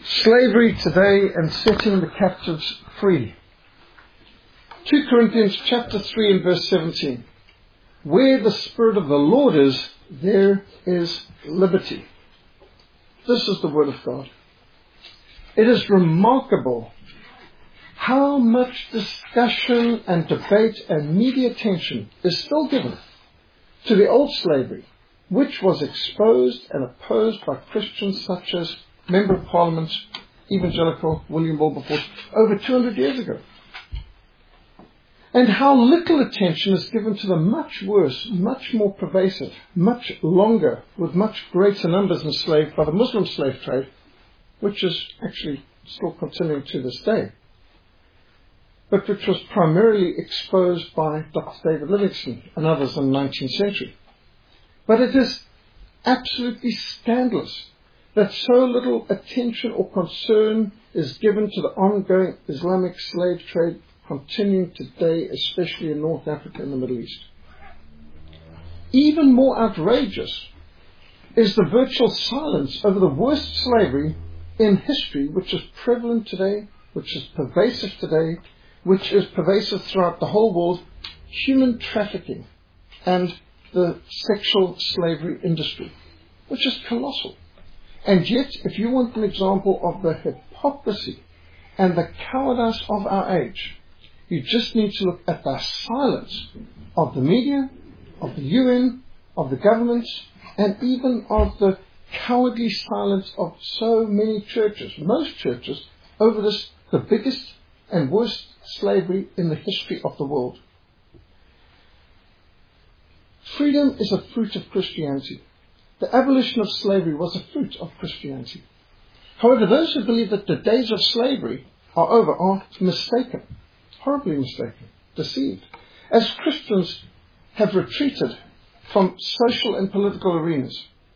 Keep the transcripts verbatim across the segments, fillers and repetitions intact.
Slavery today and setting the captives free. Second Corinthians chapter three and verse seventeen. Where the Spirit of the Lord is, there is liberty. This is the word of God. It is remarkable how much discussion and debate and media attention is still given to the old slavery, which was exposed and opposed by Christians such as Member of Parliament, evangelical William Wilberforce, over two hundred years ago. And how little attention is given to the much worse, much more pervasive, much longer, with much greater numbers enslaved by the Muslim slave trade, which is actually still continuing to this day, but which was primarily exposed by Doctor David Livingstone and others in the nineteenth century. But it is absolutely scandalous that so little attention or concern is given to the ongoing Islamic slave trade continuing today, especially in North Africa and the Middle East. Even more outrageous is the virtual silence over the worst slavery in history, which is prevalent today, which is pervasive today, which is pervasive throughout the whole world: human trafficking and the sexual slavery industry, which is colossal. And yet, if you want an example of the hypocrisy and the cowardice of our age, you just need to look at the silence of the media, of the U N, of the governments, and even of the cowardly silence of so many churches, most churches, over this, the biggest and worst slavery in the history of the world. Freedom is a fruit of Christianity. The abolition of slavery was a fruit of Christianity. However, those who believe that the days of slavery are over are mistaken, horribly mistaken, deceived. As Christians have retreated from social and political arenas,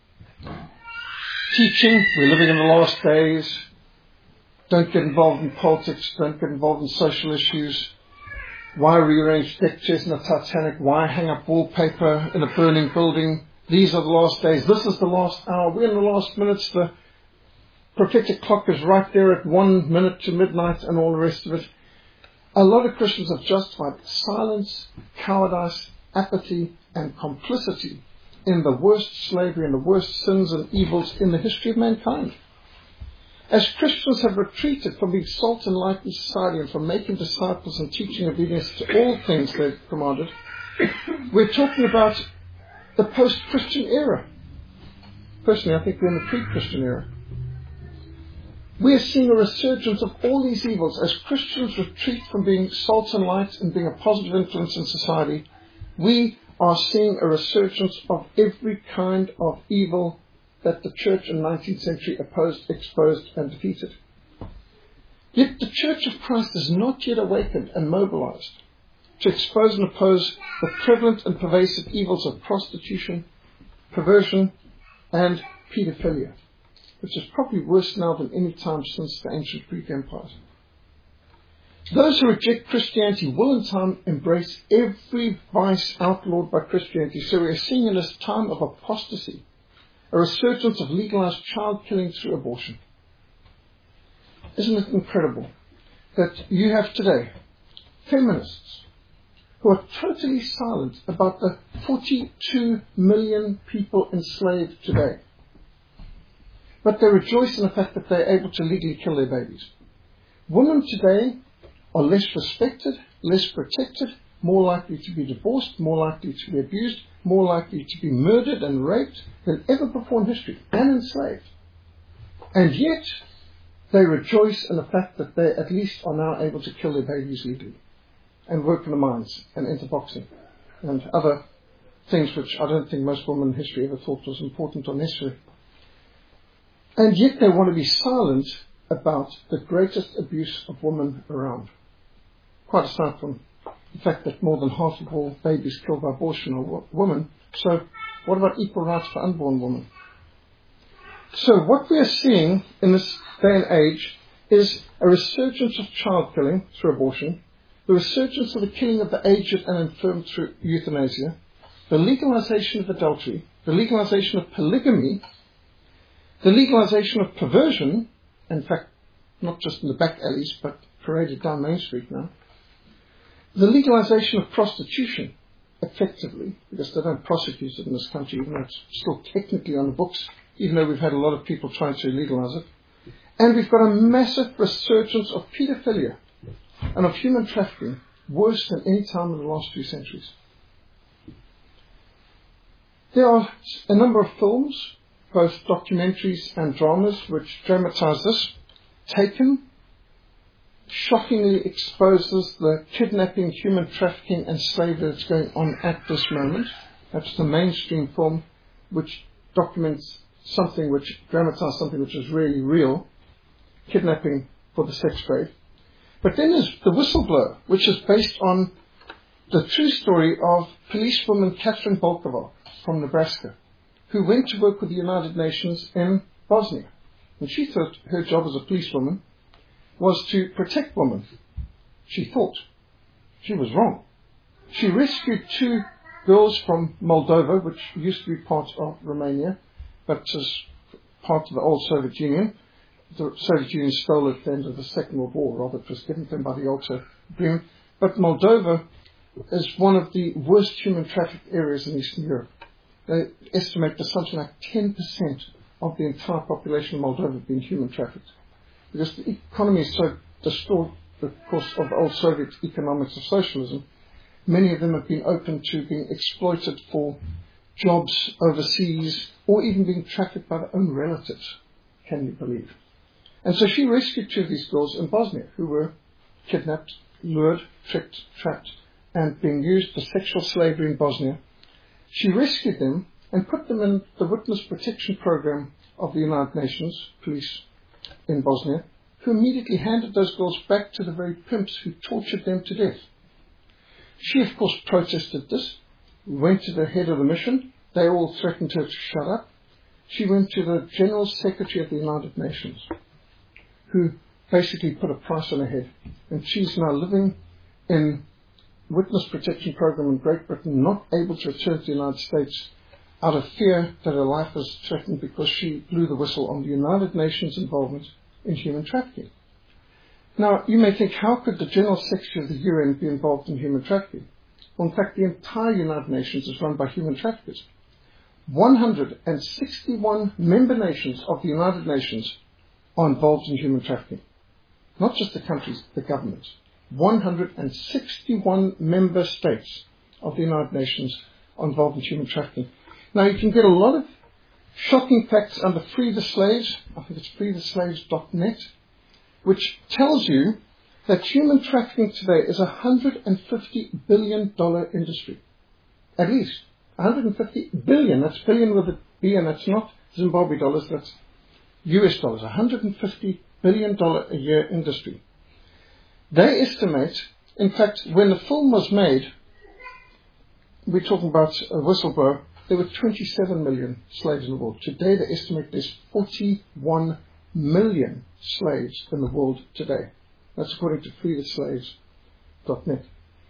teaching we're living in the last days, don't get involved in politics, don't get involved in social issues, why rearrange deck chairs in the Titanic, why hang up wallpaper in a burning building, these are the last days, this is the last hour, we're in the last minutes, the prophetic clock is right there at one minute to midnight, and all the rest of it. A lot of Christians have justified silence, cowardice, apathy, and complicity in the worst slavery and the worst sins and evils in the history of mankind. As Christians have retreated from being salt and light in society and from making disciples and teaching obedience to all things they've commanded, we're talking about the post-Christian era. Personally, I think we're in the pre-Christian era. We're seeing a resurgence of all these evils as Christians retreat from being salt and light and being a positive influence in society. We are seeing a resurgence of every kind of evil that the church in the nineteenth century opposed, exposed, and defeated. Yet the Church of Christ is not yet awakened and mobilized to expose and oppose the prevalent and pervasive evils of prostitution, perversion, and pedophilia, which is probably worse now than any time since the ancient Greek empires. Those who reject Christianity will in time embrace every vice outlawed by Christianity. So we are seeing in this time of apostasy a resurgence of legalized child killing through abortion. Isn't it incredible that you have today feminists who are totally silent about the forty-two million people enslaved today, but they rejoice in the fact that they're able to legally kill their babies? Women today are less respected, less protected, more likely to be divorced, more likely to be abused, more likely to be murdered and raped than ever before in history, and enslaved. And yet, they rejoice in the fact that they at least are now able to kill their babies legally, and work in the mines, and enter boxing, and other things which I don't think most women in history ever thought was important or necessary. And yet they want to be silent about the greatest abuse of women around. Quite aside from the fact that more than half of all babies killed by abortion are wo- women. So what about equal rights for unborn women? So what we are seeing in this day and age is a resurgence of child killing through abortion, the resurgence of the killing of the aged and infirm through euthanasia, the legalization of adultery, the legalization of polygamy, the legalization of perversion, in fact, not just in the back alleys, but paraded down Main Street now. The legalization of prostitution, effectively, because they don't prosecute it in this country, even though it's still technically on the books, even though we've had a lot of people trying to legalize it. And we've got a massive resurgence of pedophilia and of human trafficking, worse than any time in the last few centuries. There are a number of films, both documentaries and dramas, which dramatize this. Taken shockingly exposes the kidnapping, human trafficking and slavery that's going on at this moment. That's the mainstream film which documents something which dramatizes something which is really real, kidnapping for the sex trade. But then there's The Whistleblower, which is based on the true story of policewoman Catherine Bolkovar from Nebraska, who went to work with the United Nations in Bosnia. And she thought her job as a policewoman was to protect women. She thought. She was wrong. She rescued two girls from Moldova, which used to be part of Romania, but is part of the old Soviet Union. The Soviet Union stole it at the end of the Second World War, rather it was given to them by the Yalta Agreement. But Moldova is one of the worst human trafficked areas in Eastern Europe. They estimate that something like ten percent of the entire population of Moldova have been human trafficked. Because the economy is so distorted, of course, of the old Soviet economics of socialism, many of them have been open to being exploited for jobs overseas or even being trafficked by their own relatives. Can you believe? And so she rescued two of these girls in Bosnia who were kidnapped, lured, tricked, trapped, and being used for sexual slavery in Bosnia. She rescued them and put them in the witness protection program of the United Nations police in Bosnia, who immediately handed those girls back to the very pimps who tortured them to death. She, of course, protested this, went to the head of the mission. They all threatened her to shut up. She went to the General Secretary of the United Nations, who basically put a price on her head. And she's now living in witness protection program in Great Britain, not able to return to the United States out of fear that her life is threatened because she blew the whistle on the United Nations involvement in human trafficking. Now, you may think, how could the General Secretary of the U N be involved in human trafficking? Well, in fact, the entire United Nations is run by human traffickers. one hundred sixty-one member nations of the United Nations are involved in human trafficking. Not just the countries, the governments. one hundred sixty-one member states of the United Nations are involved in human trafficking. Now, you can get a lot of shocking facts under Free the Slaves. I think it's free the slaves dot net, which tells you that human trafficking today is a one hundred fifty billion dollars industry. At least. one hundred fifty billion dollars. That's billion with a B, and that's not Zimbabwe dollars, that's U S dollars. one hundred fifty billion dollars a year industry. They estimate, in fact, when the film was made, we're talking about a Whistleblower, there were twenty-seven million slaves in the world. Today they estimate there's forty-one million slaves in the world today. That's according to free the slaves dot net.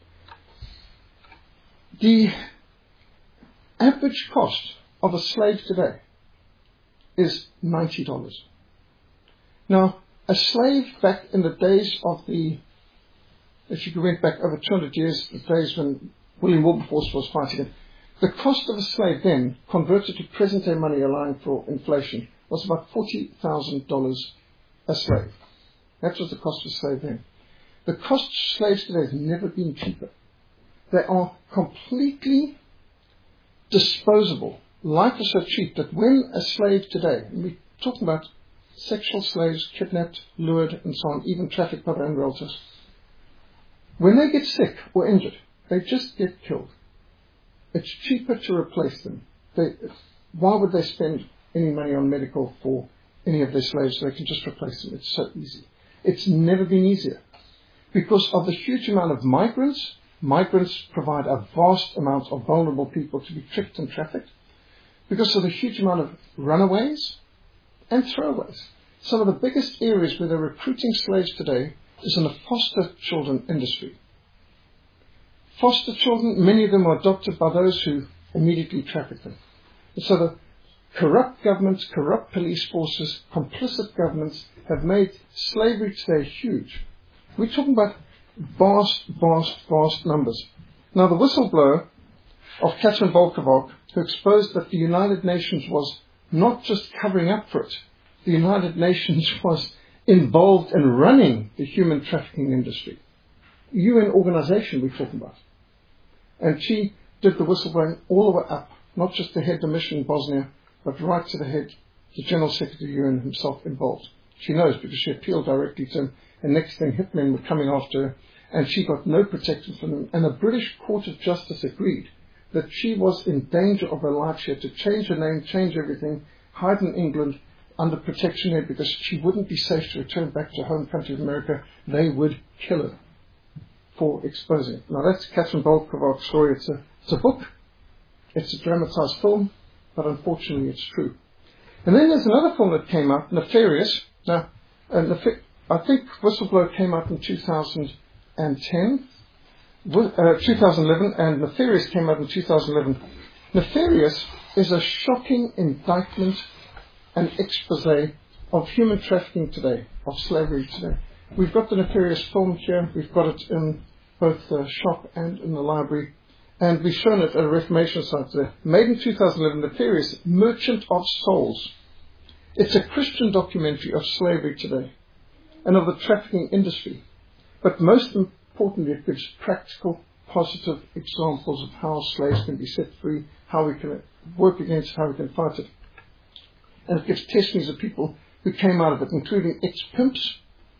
The average cost of a slave today is ninety dollars. Now, a slave back in the days of the, if you went back over two hundred years, the days when William Wilberforce was fighting it, the cost of a slave then, converted to present-day money allowing for inflation, was about forty thousand dollars a slave. That was the cost of a slave then. The cost of slaves today has never been cheaper. They are completely disposable. Life is so cheap that when a slave today, and we're talking about sexual slaves, kidnapped, lured, and so on, even trafficked by their own relatives, when they get sick or injured, they just get killed. It's cheaper to replace them. They, why would they spend any money on medical for any of their slaves so they can just replace them? It's so easy. It's never been easier. Because of the huge amount of migrants, migrants provide a vast amount of vulnerable people to be tricked and trafficked. Because of the huge amount of runaways and throwaways. Some of the biggest areas where they're recruiting slaves today is in the foster children industry. Foster children, many of them are adopted by those who immediately traffic them. And so the Corrupt governments, corrupt police forces, complicit governments have made slavery today huge. We're talking about vast, vast, vast numbers. Now, the whistleblower of Katrin Volkovac, who exposed that the United Nations was not just covering up for it, the United Nations was involved in running the human trafficking industry. U N organization we're talking about. And she did the whistleblowing all the way up, not just to head the mission in Bosnia, but right to the head, the General Secretary of the U N himself involved. She knows because she appealed directly to him, and next thing hitmen were coming after her, and she got no protection from them. And the British Court of Justice agreed that she was in danger of her life. She had to change her name, change everything, hide in England under protection there because she wouldn't be safe to return back to her home country of America. They would kill her for exposing. Now that's Katrin Volkovac's story. It's a, it's a book. It's a dramatized film, but unfortunately it's true. And then there's another film that came out, Nefarious. Now, uh, Nef- I think Whistleblower came out in two thousand ten, uh, two thousand eleven, and Nefarious came out in two thousand eleven. Nefarious is a shocking indictment and expose of human trafficking today, of slavery today. We've got the Nefarious film here. We've got it in both the shop and in the library. And we've shown it at a Reformation site today. Made in two thousand eleven, Nefarious, Merchant of Souls. It's a Christian documentary of slavery today and of the trafficking industry. But most importantly, it gives practical, positive examples of how slaves can be set free, how we can work against, how we can fight it. And it gives testimonies of people who came out of it, including ex-pimps,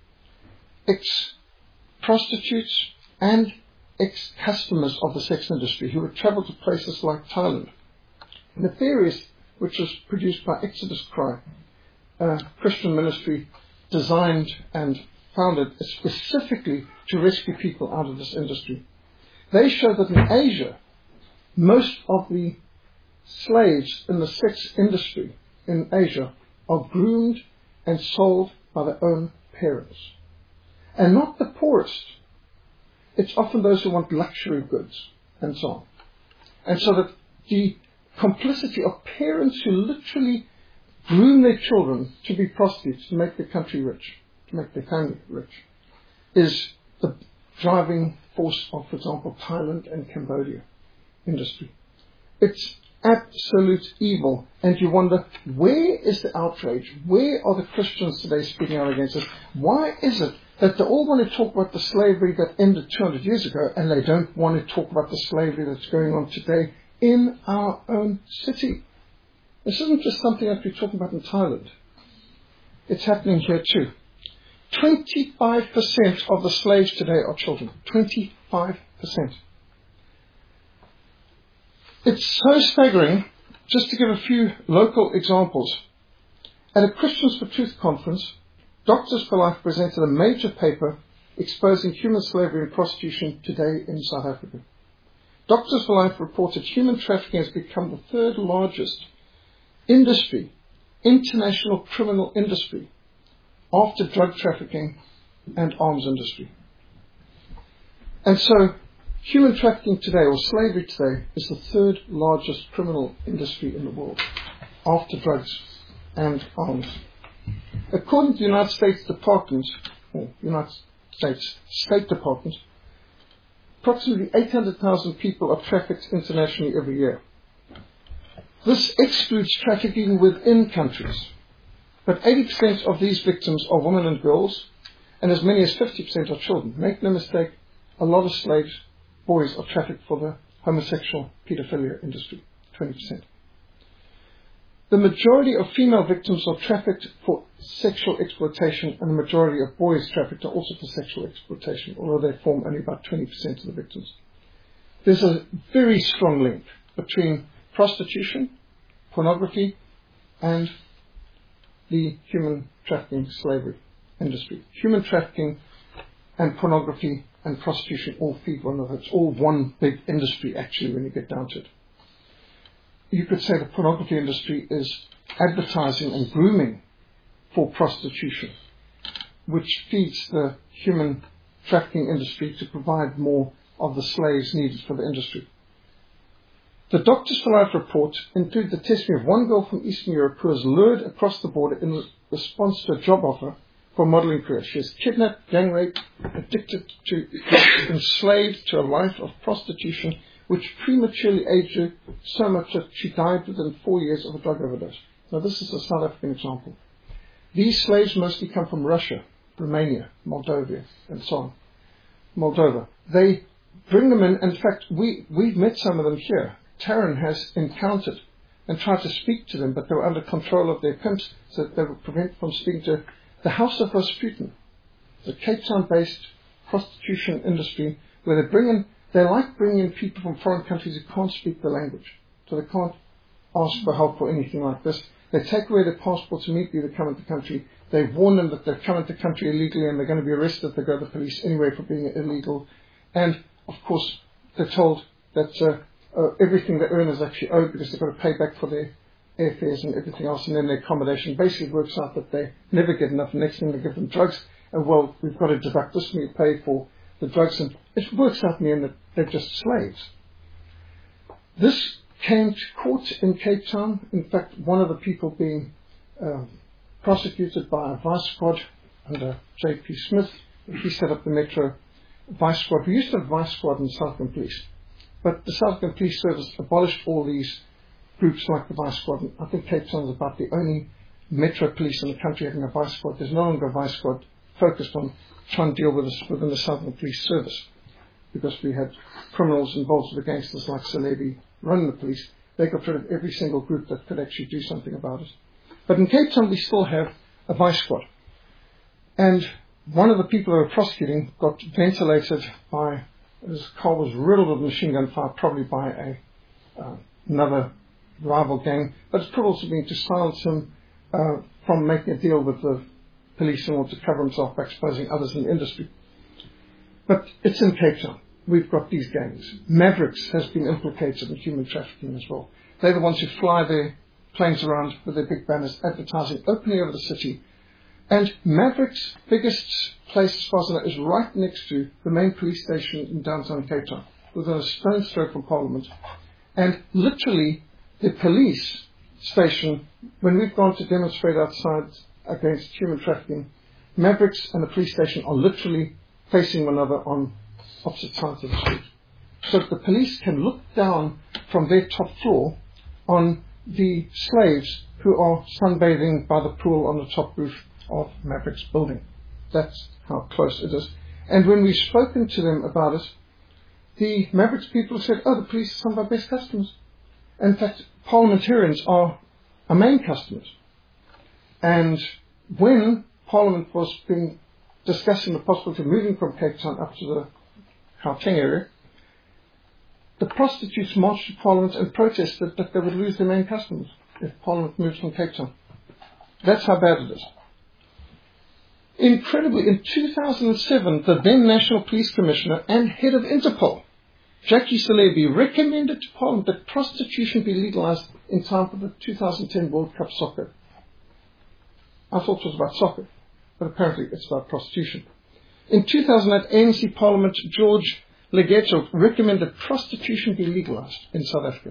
ex-prostitutes, and ex-customers of the sex industry who would travel to places like Thailand. Nefarious, which was produced by Exodus Cry, a Christian ministry designed and founded specifically to rescue people out of this industry. They show that in Asia, most of the slaves in the sex industry in Asia are groomed and sold by their own parents. And not the poorest. It's often those who want luxury goods and so on. And so that the complicity of parents who literally groom their children to be prostitutes, to make their country rich, to make their family rich, is the driving force of, for example, Thailand and Cambodia industry. It's absolute evil. And you wonder, where is the outrage? Where are the Christians today speaking out against it? Why is it that they all want to talk about the slavery that ended two hundred years ago, and they don't want to talk about the slavery that's going on today in our own city? This isn't just something that we're talking about in Thailand. It's happening here too. twenty-five percent of the slaves today are children. twenty-five percent. It's so staggering. Just to give a few local examples. At a Christians for Truth conference, Doctors for Life presented a major paper exposing human slavery and prostitution today in South Africa. Doctors for Life reported human trafficking has become the third largest industry, international criminal industry, after drug trafficking and arms industry. And so, human trafficking today, or slavery today, is the third largest criminal industry in the world, after drugs and arms. According to the United States Department, or United States State Department, approximately eight hundred thousand people are trafficked internationally every year. This excludes trafficking within countries. But eighty percent of these victims are women and girls, and as many as fifty percent are children. Make no mistake, a lot of slaves, boys, are trafficked for the homosexual pedophilia industry, twenty percent. The majority of female victims are trafficked for sexual exploitation, and the majority of boys trafficked are also for sexual exploitation, although they form only about twenty percent of the victims. There's a very strong link between prostitution, pornography, and the human trafficking slavery industry. Human trafficking and pornography and prostitution all feed one another. It's all one big industry, actually, when you get down to it. You could say the pornography industry is advertising and grooming for prostitution, which feeds the human trafficking industry to provide more of the slaves needed for the industry. The Doctors for Life report included the testimony of one girl from Eastern Europe who was lured across the border in response to a job offer for a modelling career. She was kidnapped, gang raped, addicted to, enslaved to a life of prostitution, which prematurely aged her so much that she died within four years of a drug overdose. Now, this is a South African example. These slaves mostly come from Russia, Romania, Moldova, and so on. Moldova. They bring them in. In fact, we, we've met some of them here. Taryn has encountered and tried to speak to them, but they were under control of their pimps, so that they were prevented from speaking to the House of Rasputin, the Cape Town-based prostitution industry, where they bring in, they like bringing in people from foreign countries who can't speak the language, so they can't ask for help or anything like this. They take away their passports immediately they come into the country. They warn them that they've come into the country illegally and they're going to be arrested if they go to the police anyway for being illegal. And, of course, they're told that uh, uh, everything they earn is actually owed because they've got to pay back for their airfares and everything else, and then their accommodation. Basically works out that they never get enough. The next thing they give them drugs, and well, we've got to deduct this and we pay for the drugs, and it works out in the end that they're just slaves. This came to court in Cape Town. In fact, one of the people being um, prosecuted by a vice squad under J P Smith, he set up the Metro Vice Squad. We used to have Vice Squad in the South African Police, but the South African Police Service abolished all these groups like the Vice Squad. And I think Cape Town is about the only Metro Police in the country having a Vice Squad. There's no longer a Vice Squad focused on trying to deal with this within the South African Police Service, because we had criminals involved with the gangsters like Salebi running the police. They got rid of every single group that could actually do something about it. But in Cape Town we still have a Vice Squad. And one of the people who were prosecuting got ventilated by, his car was riddled with machine gun fire, probably by a uh, another rival gang, but it's probably also been to silence him uh, from making a deal with the police in order to cover himself by exposing others in the industry. But it's in Cape Town. We've got these gangs. Mavericks has been implicated in human trafficking as well. They're the ones who fly their planes around with their big banners advertising openly over the city. And Maverick's biggest place, as far as I know, is right next to the main police station in downtown Cape Town, within a stone's throw from Parliament. And literally, the police station, when we've gone to demonstrate outside against human trafficking, Mavericks and the police station are literally facing one another on opposite sides of the street. So that the police can look down from their top floor on the slaves who are sunbathing by the pool on the top roof of Maverick's building. That's how close it is. And when we've spoken to them about it, the Mavericks people said, oh, the police are some of our best customers. In fact, parliamentarians are our main customers. And when Parliament was being discussing the possibility of moving from Cape Town up to the Gauteng area, the prostitutes marched to Parliament and protested that they would lose their main customers if Parliament moves from Cape Town. That's how bad it is. Incredibly, in two thousand seven, the then National Police Commissioner and head of Interpol, Jackie Salebi, recommended to Parliament that prostitution be legalized in time for the two thousand ten World Cup soccer. I thought it was about soccer, but apparently it's about prostitution. In two thousand eight, A N C Parliament George Legetto recommended prostitution be legalized in South Africa.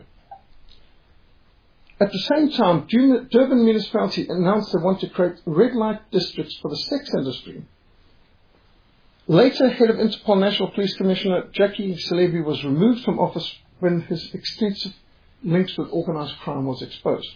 At the same time, Durban municipality announced they want to create red light districts for the sex industry. Later, head of Interpol National Police Commissioner Jackie Salebi was removed from office when his extensive links with organized crime was exposed.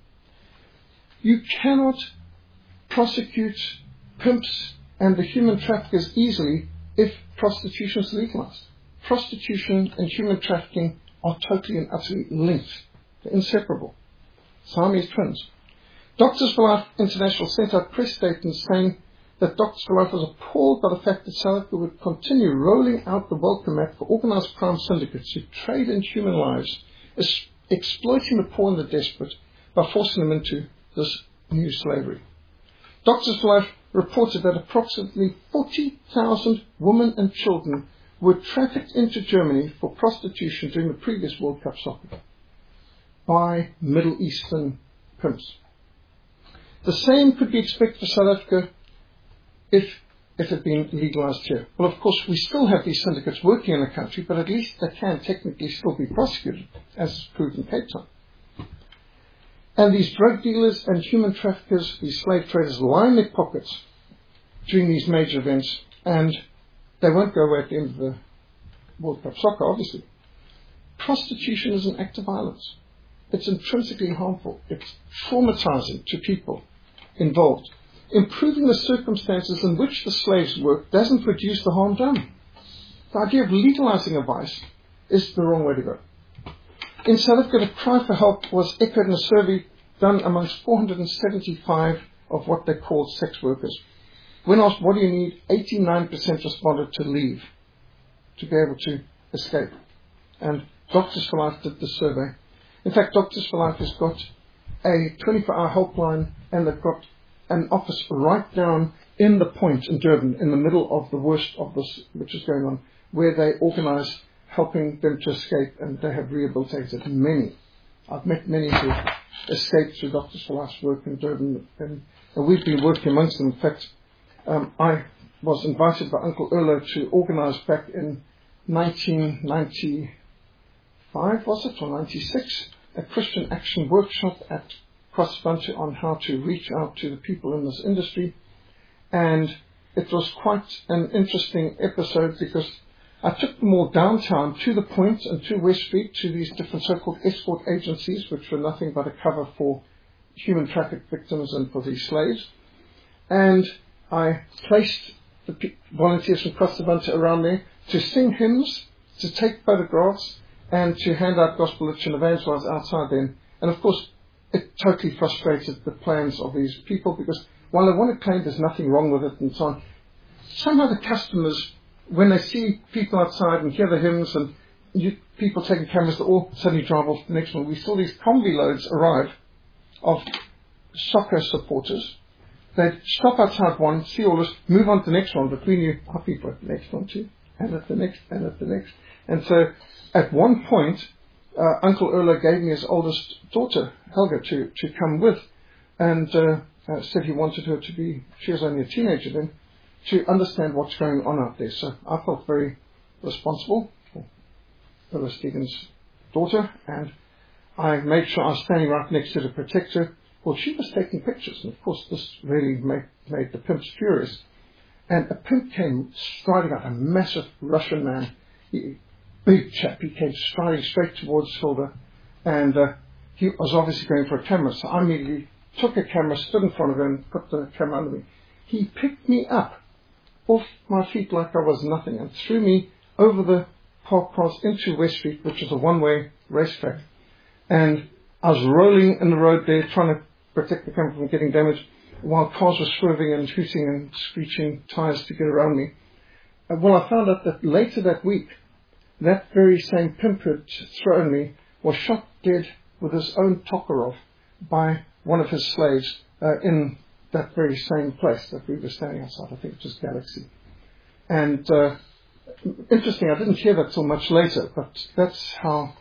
You cannot prosecute pimps and the human traffickers easily if prostitution is legalized. Prostitution and human trafficking are totally and utterly linked. They're inseparable. Siamese twins. Doctors for Life International sent out press statements saying that Doctors for Life was appalled by the fact that South Africa would continue rolling out the welcome mat for organized crime syndicates who trade in human lives, exploiting the poor and the desperate by forcing them into this new slavery. Doctors for Life reported that approximately forty thousand women and children were trafficked into Germany for prostitution during the previous World Cup soccer by Middle Eastern pimps. The same could be expected for South Africa if it had been legalized here. Well, of course, we still have these syndicates working in the country, but at least they can technically still be prosecuted, as proved in Cape Town. And these drug dealers and human traffickers, these slave traders, line their pockets during these major events, and they won't go away at the end of the World Cup soccer, obviously. Prostitution is an act of violence. It's intrinsically harmful. It's traumatizing to people involved. Improving the circumstances in which the slaves work doesn't reduce the harm done. The idea of legalizing a vice is the wrong way to go. In South Africa, the cry for help was echoed in a survey done amongst four hundred seventy-five of what they called sex workers. When asked, what do you need, eighty-nine percent responded to leave, to be able to escape. And Doctors for Life did the survey. In fact, Doctors for Life has got a twenty-four hour helpline, and they've got an office right down in the point in Durban, in the middle of the worst of this, which is going on, where they organise helping them to escape, and they have rehabilitated many. I've met many who escaped through Doctors for Life's work in Durban, and, and we've been working amongst them. In fact, um, I was invited by Uncle Erlo to organise back in nineteen ninety-five, was it, or ninety-six, a Christian Action workshop at CrossBunter on how to reach out to the people in this industry. And it was quite an interesting episode, because I took them all downtown to the point and to West Street, to these different so-called escort agencies, which were nothing but a cover for human traffic victims and for these slaves. And I placed the pe- volunteers from CrossBunter around there to sing hymns, to take photographs, and to hand out gospel literature and evangelize outside then. And of course, it totally frustrated the plans of these people, because while they want to claim there's nothing wrong with it and so on, somehow the customers, when they see people outside and hear the hymns and you, people taking cameras, they all suddenly drive off the next one. We saw these combi loads arrive of soccer supporters. They'd stop outside one, see all this, move on to the next one, but we knew our people at the next one too, and at the next, and at the next. And so at one point, uh, Uncle Erlo gave me his oldest daughter, Helga, to, to come with, and uh, uh, said he wanted her to be, she was only a teenager then, to understand what's going on out there. So I felt very responsible for Erlo Stevens' daughter, and I made sure I was standing right next to the protector. Well, she was taking pictures, and of course this really made, made the pimps furious. And a pimp came striding out, a massive Russian man, he, big chap, he came striding straight towards Hilda, and uh, he was obviously going for a camera, so I immediately took a camera, stood in front of him, put the camera under me. He picked me up off my feet like I was nothing, and threw me over the park path into West Street, which is a one-way racetrack. And I was rolling in the road there, trying to protect the camera from getting damaged, while cars were swerving and hooting and screeching tires to get around me. And well, I found out that later that week, that very same pimp who had thrown me was shot dead with his own Tokarov by one of his slaves uh, in that very same place that we were standing outside. I think it was Galaxy. And uh, interesting, I didn't hear that till much later, but that's how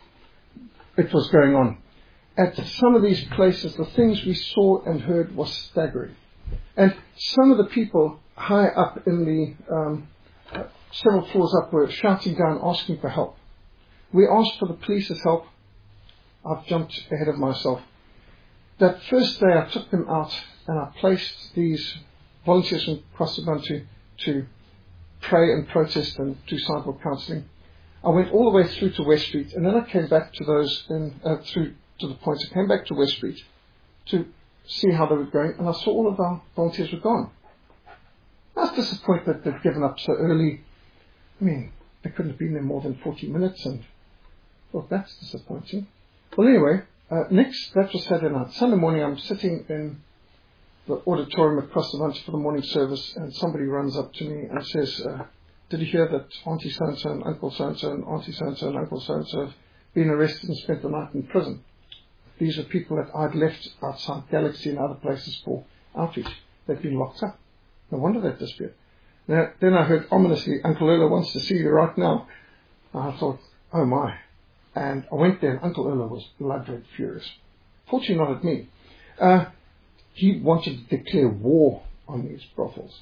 it was going on. At some of these places, the things we saw and heard was staggering. And some of the people high up in the, um, uh, several floors up, were shouting down, asking for help. We asked for the police's help. I've jumped ahead of myself. That first day I took them out and I placed these volunteers from CrossBunter to pray and protest and do sidewalk counselling. I went all the way through to West Street, and then I came back to those in, uh, through to the points. I came back to West Street to see how they were going, and I saw all of our volunteers were gone. I was disappointed that they'd given up so early. I mean, they couldn't have been there more than forty minutes, and I thought, that's disappointing. Well, anyway, uh, next, that was Saturday night. Sunday morning, I'm sitting in the auditorium at CrossBunter for the morning service, and somebody runs up to me and says, uh, did you hear that Auntie so-and-so and Uncle so-and-so and Auntie so-and-so and Uncle so-and-so have been arrested and spent the night in prison? These are people that I'd left outside Galaxy and other places for outreach. They've been locked up. No wonder they've disappeared. Now, then I heard ominously, Uncle Erlo wants to see you right now. I thought, oh my. And I went there, and Uncle Erlo was blood-red furious. Fortunately not at me. Uh, he wanted to declare war on these brothels.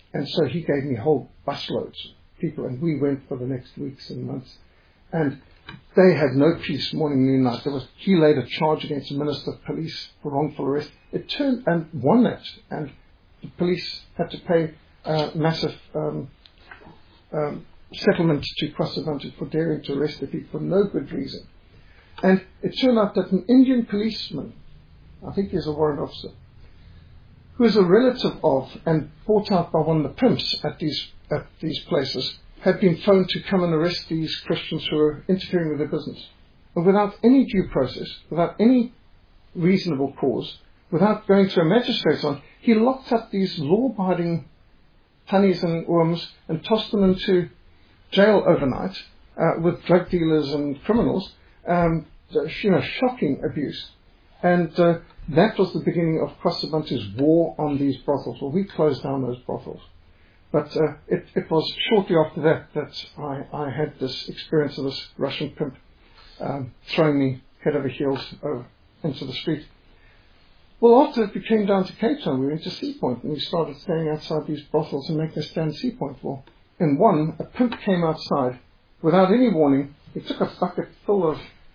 And so he gave me whole busloads of people, and we went for the next weeks and months. And they had no peace morning, noon, night. There was, he laid a charge against the Minister of Police for wrongful arrest. It turned and won that, and the police had to pay uh, massive um, um, settlements to Kwasabuntu for daring to arrest the people for no good reason. And it turned out that an Indian policeman, I think he's a warrant officer, who is a relative of and bought out by one of the pimps at these at these places, had been phoned to come and arrest these Christians who were interfering with their business. And without any due process, without any reasonable cause, without going to a magistrate's on, he locked up these law-abiding honeys and worms and tossed them into jail overnight uh, with drug dealers and criminals. Um, you know, shocking abuse. And uh, that was the beginning of Kwasabuntu's war on these brothels. Well, we closed down those brothels. But uh, it, it was shortly after that that I, I had this experience of this Russian pimp um, throwing me head over heels over into the street. Well, after it, we came down to Cape Town. We went to Sea Point, and we started staying outside these brothels and making a stand at Sea Point. Well, in one, a pimp came outside without any warning. He took a bucket full of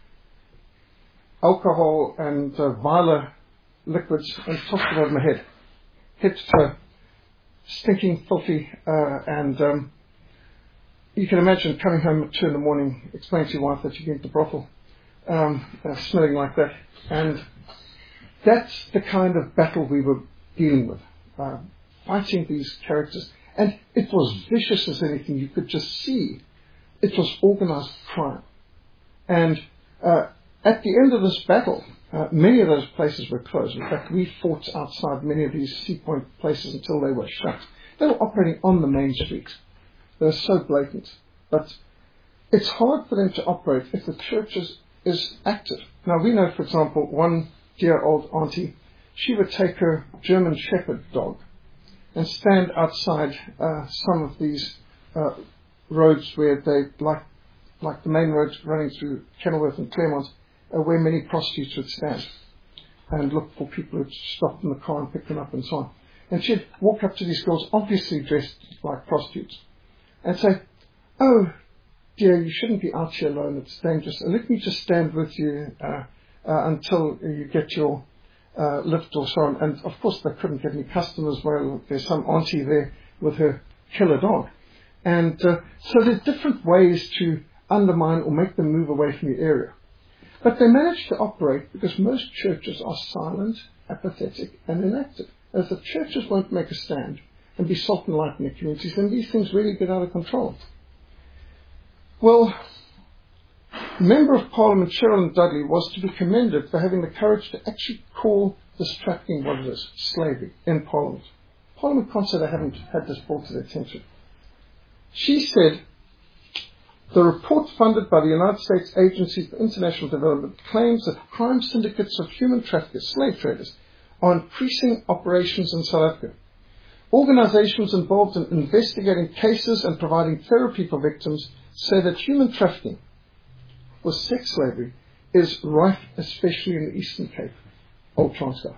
alcohol and uh, viola liquids and tossed it over my head. Head to toe. Stinking, filthy, uh, and um, you can imagine coming home at two in the morning, explaining to your wife that you've been to the brothel, um, uh, smelling like that. And that's the kind of battle we were dealing with, uh, fighting these characters. And it was vicious as anything. You could just see it was organized crime. And uh, at the end of this battle, Uh, many of those places were closed. In fact, we fought outside many of these Sea Point places until they were shut. They were operating on the main streets. They were so blatant. But it's hard for them to operate if the church is, is active. Now, we know, for example, one dear old auntie, she would take her German Shepherd dog and stand outside uh, some of these uh, roads where they, like, like the main roads running through Kenilworth and Claremont, Uh, where many prostitutes would stand and look for people who'd stop in the car and pick them up and so on. And she'd walk up to these girls, obviously dressed like prostitutes, and say, "Oh, dear, you shouldn't be out here alone. It's dangerous. And let me just stand with you uh, uh, until you get your uh, lift or so on." And, of course, they couldn't get any customers. Well, there's some auntie there with her killer dog. And uh, so there's different ways to undermine or make them move away from your area. But they managed to operate because most churches are silent, apathetic, and inactive. As the churches won't make a stand and be salt and light in their communities, then these things really get out of control. Well, Member of Parliament Sherilyn Dudley was to be commended for having the courage to actually call this trafficking what it is, slavery, in Parliament. Parliament can't say they haven't had this brought to their attention. She said, "The report funded by the United States Agency for International Development claims that crime syndicates of human traffickers, slave traders, are increasing operations in South Africa. Organizations involved in investigating cases and providing therapy for victims say that human trafficking, or sex slavery, is rife, especially in the Eastern Cape, Old Transkei.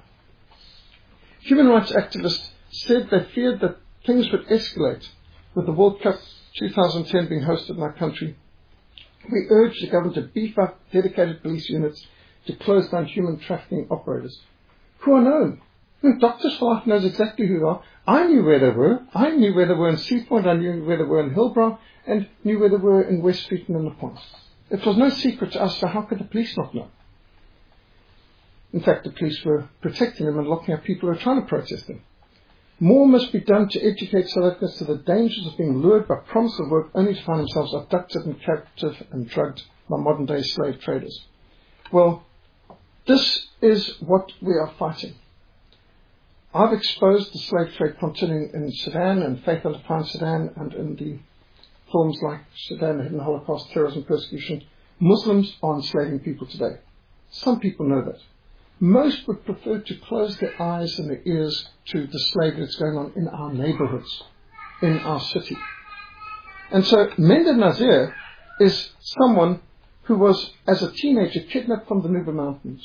Human rights activists said they feared that things would escalate with the World Cup twenty ten being hosted in our country. We urge the government to beef up dedicated police units to close down human trafficking operators who are known. And Doctors for Life knows exactly who they are. I knew where they were. I knew where they were in Sea Point. I knew where they were in Hillbrow, and knew where they were in West Street and in the Point. It was no secret to us, so how could the police not know? In fact, the police were protecting them and locking up people who were trying to protest them. More must be done to educate South Africans to the dangers of being lured by promise of work only to find themselves abducted and captive and drugged by modern-day slave traders." Well, this is what we are fighting. I've exposed the slave trade continuing in Sudan and Faith Unto Defiance Sudan, and in the films like Sudan, the Hidden Holocaust, Terrorism, Persecution. Muslims are enslaving people today. Some people know that. Most would prefer to close their eyes and their ears to the slavery that's going on in our neighborhoods, in our city. And so Menda Nazir is someone who was, as a teenager, kidnapped from the Nuba Mountains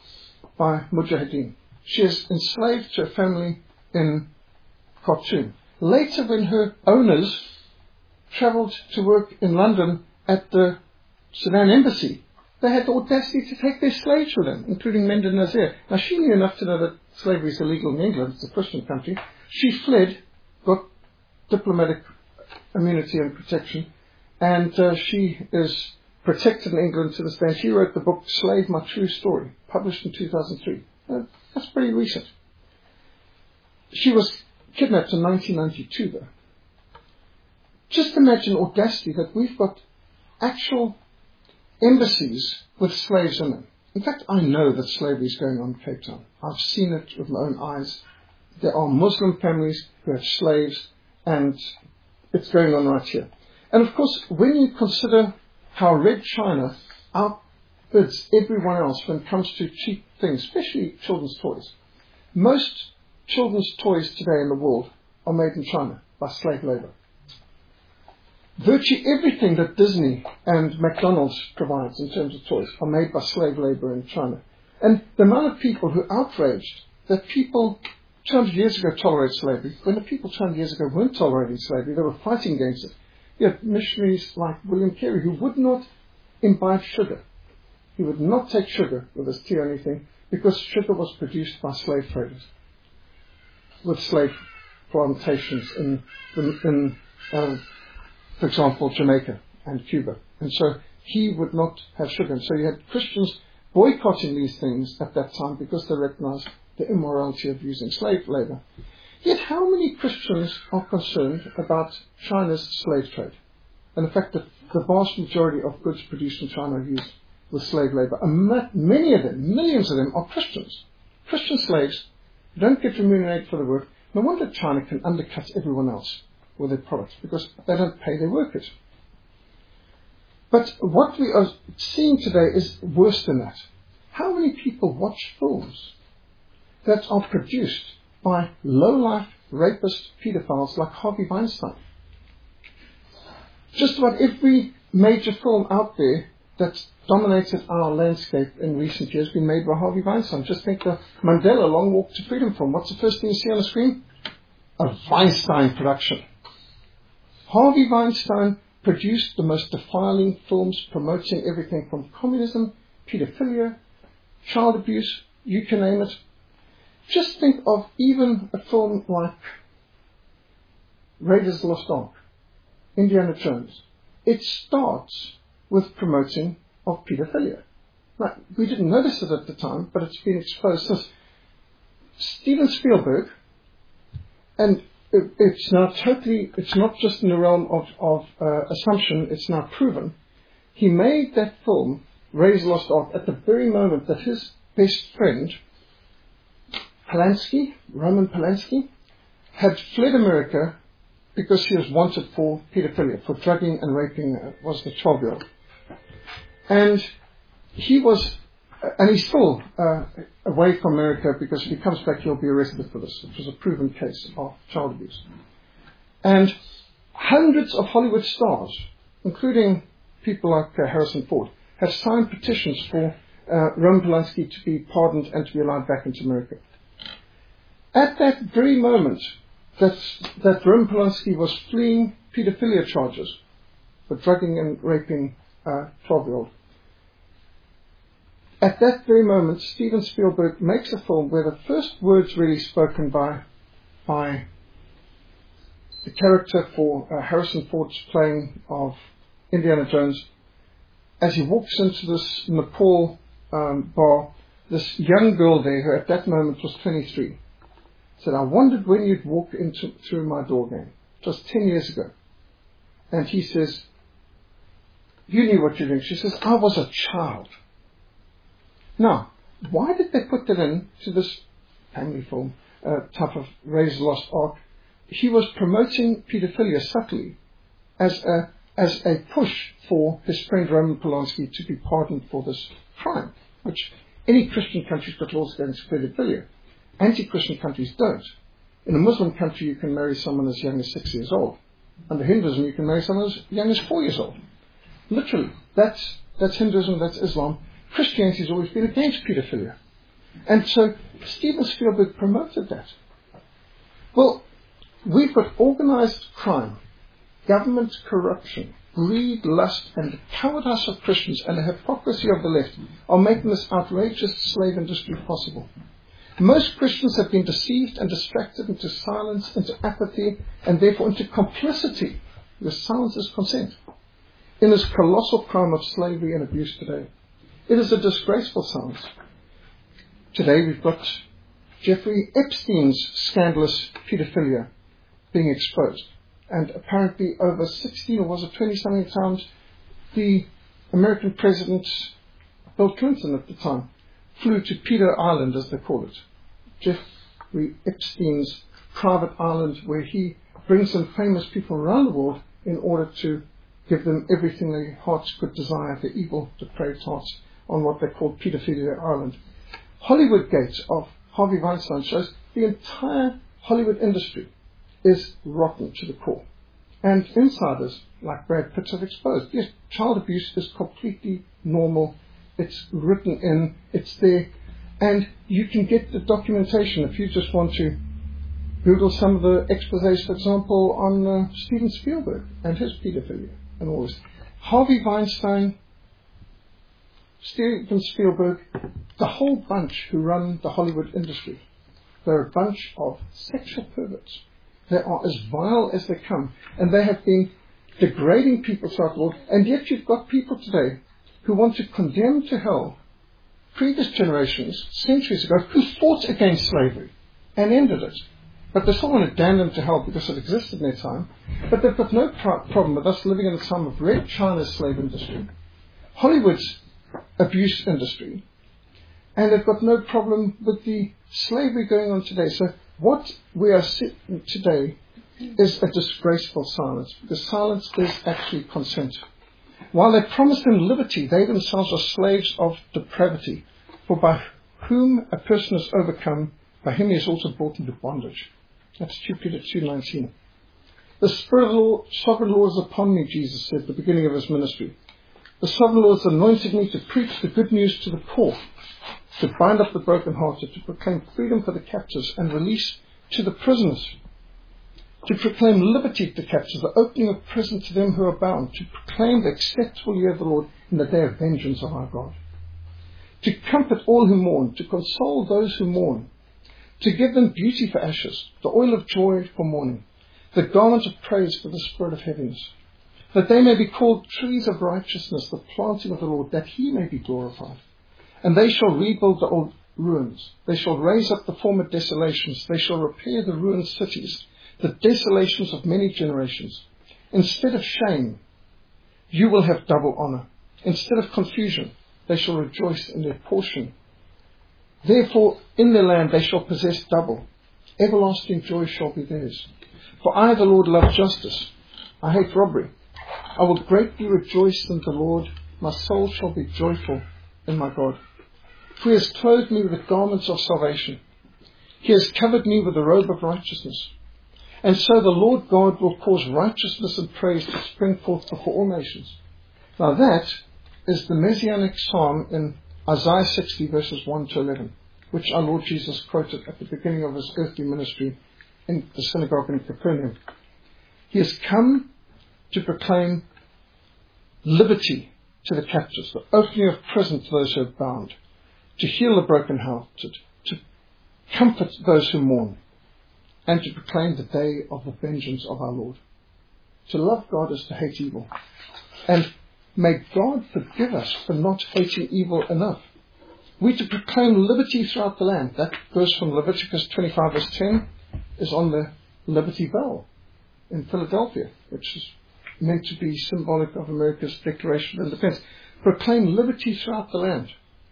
by Mujahideen. She is enslaved to a family in Khartoum. Later, when her owners travelled to work in London at the Sudan embassy, they had the audacity to take their slaves with them, including Menda Nazir. Now, she knew enough to know that slavery is illegal in England. It's a Christian country. She fled, got diplomatic immunity and protection, and uh, she is protected in England to this day. She wrote the book Slave, My True Story, published in two thousand three. Uh, that's pretty recent. She was kidnapped in nineteen ninety-two, though. Just imagine audacity that we've got actual embassies with slaves in them. In fact, I know that slavery is going on in Cape Town. I've seen it with my own eyes. There are Muslim families who have slaves, and it's going on right here. And of course, when you consider how Red China outbids everyone else when it comes to cheap things, especially children's toys. Most children's toys today in the world are made in China by slave labor. Virtually everything that Disney and McDonald's provides in terms of toys are made by slave labor in China. And the amount of people who are outraged that people two hundred years ago tolerated slavery, when the people two hundred years ago weren't tolerating slavery, they were fighting against it. You had missionaries like William Carey who would not imbibe sugar. He would not take sugar with his tea or anything because sugar was produced by slave traders with slave plantations in, in, in um, for example, Jamaica and Cuba. And so he would not have sugar. And so you had Christians boycotting these things at that time because they recognized the immorality of using slave labor. Yet how many Christians are concerned about China's slave trade and the fact that the vast majority of goods produced in China are used with slave labor? And many of them, millions of them, are Christians. Christian slaves who don't get remunerated for the work. No wonder China can undercut everyone else with their products because they don't pay their workers. But what we are seeing today is worse than that. How many people watch films that are produced by low-life rapist pedophiles like Harvey Weinstein? Just about every major film out there that's dominated our landscape in recent years has been made by Harvey Weinstein. Just think the Mandela Long Walk to Freedom film. What's the first thing you see on the screen? A Weinstein production. Harvey Weinstein produced the most defiling films promoting everything from communism, pedophilia, child abuse, you can name it. Just think of even a film like Raiders of the Lost Ark, Indiana Jones. It starts with promoting of pedophilia. Now, we didn't notice it at the time, but it's been exposed since. Steven Spielberg, and it, it's now totally, it's not just in the realm of, of uh, assumption, it's now proven. He made that film, Raiders of the Lost Ark, at the very moment that his best friend, Polanski, Roman Polanski, had fled America because he was wanted for pedophilia, for drugging and raping, uh, was the twelve-year-old. And he was, uh, and he's still uh, away from America because if he comes back he'll be arrested for this. It was a proven case of child abuse. And hundreds of Hollywood stars, including people like uh, Harrison Ford, have signed petitions for uh, Roman Polanski to be pardoned and to be allowed back into America. At that very moment that, that Roman Polanski was fleeing pedophilia charges for drugging and raping a twelve-year-old, at that very moment Steven Spielberg makes a film where the first words really spoken by, by the character for uh, Harrison Ford's playing of Indiana Jones, as he walks into this Nepal um, bar, this young girl there who at that moment was twenty-three, said, I wondered when you'd walk into through my door again. It was ten years ago. And he says, you knew what you were doing. She says, I was a child. Now, why did they put that in to this family film uh, type of Raiders of the Lost Ark? He was promoting pedophilia subtly as a, as a push for his friend Roman Polanski to be pardoned for this crime, which any Christian country's got laws against pedophilia. Anti-Christian countries don't. In a Muslim country, you can marry someone as young as six years old. Under Hinduism, you can marry someone as young as four years old. Literally, that's that's Hinduism, that's Islam. Christianity has always been against pedophilia. And so Steven Spielberg promoted that. Well, we've you've got organized crime, government corruption, greed, lust, and the cowardice of Christians and the hypocrisy of the left are making this outrageous slave industry possible. Most Christians have been deceived and distracted into silence, into apathy, and therefore into complicity, because silence is consent, in this colossal crime of slavery and abuse today. It is a disgraceful silence. Today we've got Jeffrey Epstein's scandalous pedophilia being exposed. And apparently over sixteen, or was it twenty-something times, the American President, Bill Clinton at the time, flew to Peter Island, as they call it, Jeffrey Epstein's private island, where he brings in famous people around the world in order to give them everything their hearts could desire, their evil, depraved hearts, on what they call Pedophilia Island. Hollywood Gate of Harvey Weinstein shows the entire Hollywood industry is rotten to the core. And insiders like Brad Pitt have exposed. Yes, child abuse is completely normal. It's written in, it's there, and you can get the documentation if you just want to Google some of the exposés, for example, on uh, Steven Spielberg and his pedophilia and all this. Harvey Weinstein, Steven Spielberg, the whole bunch who run the Hollywood industry, they're a bunch of sexual perverts. They are as vile as they come, and they have been degrading people throughout the world, and yet you've got people today who want to condemn to hell previous generations, centuries ago, who fought against slavery and ended it. But they still want to damn them to hell because it existed in their time. But they've got no pro- problem with us living in the time of Red China's slave industry, Hollywood's abuse industry, and they've got no problem with the slavery going on today. So what we are seeing today is a disgraceful silence, because silence is actually consent. While they promise them liberty, they themselves are slaves of depravity. For by whom a person is overcome, by him he is also brought into bondage. That's Second Peter two nineteen. The Spirit of the Lord, sovereign Lord is upon me, Jesus said at the beginning of his ministry. The sovereign Lord has anointed me to preach the good news to the poor, to bind up the brokenhearted, to proclaim freedom for the captives and release to the prisoners, to proclaim liberty to the captives, the opening of prison to them who are bound, to proclaim the acceptable year of the Lord in the day of vengeance of our God, to comfort all who mourn, to console those who mourn, to give them beauty for ashes, the oil of joy for mourning, the garment of praise for the spirit of heaviness, that they may be called trees of righteousness, the planting of the Lord, that he may be glorified. And they shall rebuild the old ruins. They shall raise up the former desolations. They shall repair the ruined cities, the desolations of many generations. Instead of shame, you will have double honor. Instead of confusion, they shall rejoice in their portion. Therefore, in their land they shall possess double. Everlasting joy shall be theirs. For I, the Lord, love justice. I hate robbery. I will greatly rejoice in the Lord. My soul shall be joyful in my God. For he has clothed me with the garments of salvation. He has covered me with the robe of righteousness. And so the Lord God will cause righteousness and praise to spring forth before all nations. Now that is the Messianic psalm in Isaiah sixty verses one to eleven, which our Lord Jesus quoted at the beginning of his earthly ministry in the synagogue in Capernaum. He has come to proclaim liberty to the captives, the opening of prison to those who are bound, to heal the brokenhearted, to comfort those who mourn, and to proclaim the day of the vengeance of our Lord. To love God is to hate evil. And may God forgive us for not hating evil enough. We to proclaim liberty throughout the land. That verse from Leviticus twenty-five verse ten is on the Liberty Bell in Philadelphia, which is meant to be symbolic of America's Declaration of Independence. Proclaim liberty throughout the land.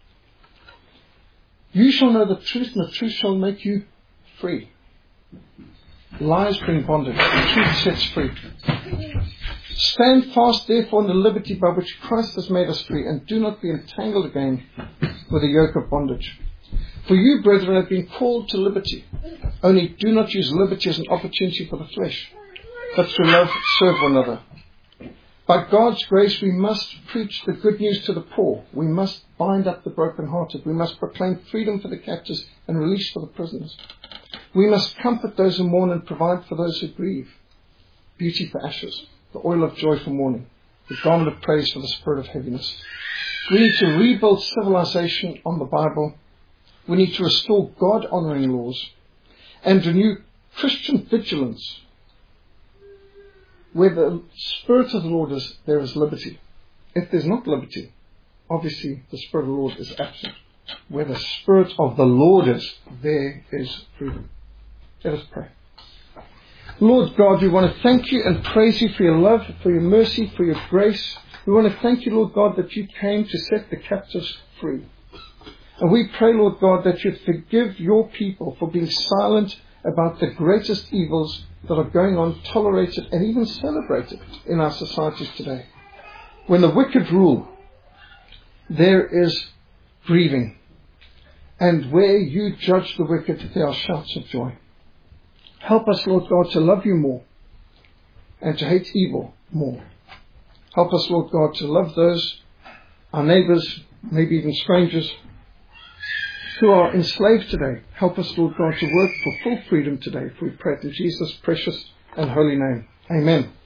You shall know the truth, and the truth shall make you free. Lies bring bondage, the truth sets free. Stand fast, therefore, in the liberty by which Christ has made us free, and do not be entangled again with a yoke of bondage. For you, brethren, have been called to liberty. Only do not use liberty as an opportunity for the flesh, but through love serve one another. By God's grace, we must preach the good news to the poor. We must bind up the brokenhearted. We must proclaim freedom for the captives and release for the prisoners. We must comfort those who mourn and provide for those who grieve. Beauty for ashes, the oil of joy for mourning, the garment of praise for the spirit of heaviness. We need to rebuild civilization on the Bible. We need to restore God-honoring laws and renew Christian vigilance. Where the Spirit of the Lord is, there is liberty. If there's not liberty, obviously the Spirit of the Lord is absent. Where the Spirit of the Lord is, there is freedom. Let us pray. Lord God, we want to thank you and praise you for your love, for your mercy, for your grace. We want to thank you, Lord God, that you came to set the captives free. And we pray, Lord God, that you forgive your people for being silent about the greatest evils that are going on, tolerated and even celebrated in our societies today. When the wicked rule, there is grieving. And where you judge the wicked, there are shouts of joy. Help us, Lord God, to love you more and to hate evil more. Help us, Lord God, to love those, our neighbours, maybe even strangers, who are enslaved today. Help us, Lord God, to work for full freedom today. For we pray it in Jesus' precious and holy name. Amen.